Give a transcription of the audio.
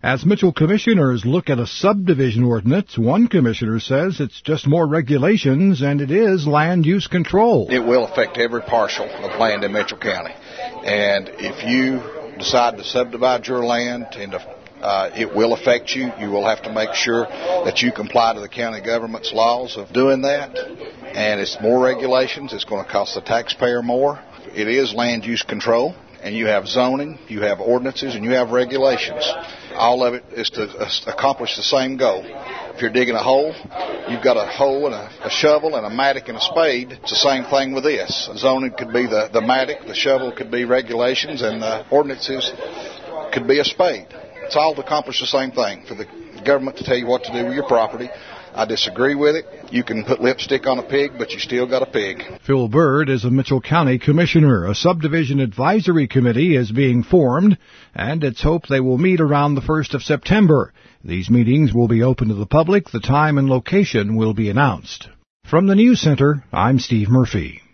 As Mitchell commissioners look at a subdivision ordinance, one commissioner says it's just more regulations and it is land use control. It will affect every parcel of land in Mitchell County. And if you decide to subdivide your land it will affect you. You will have to make sure that you comply to the county government's laws of doing that. And it's more regulations. It's going to cost the taxpayer more. It is land use control. And you have zoning, you have ordinances, and you have regulations. All of it is to accomplish the same goal. If you're digging a hole, you've got a hoe and a shovel and a mattock and a spade. It's the same thing with this. Zoning could be the mattock, the shovel could be regulations, and the ordinances could be a spade. It's all to accomplish the same thing, for the government to tell you what to do with your property. I disagree with it. You can put lipstick on a pig, but you still got a pig. Phil Bird is a Mitchell County commissioner. A subdivision advisory committee is being formed, and it's hoped they will meet around the 1st of September. These meetings will be open to the public. The time and location will be announced. From the News Center, I'm Steve Murphy.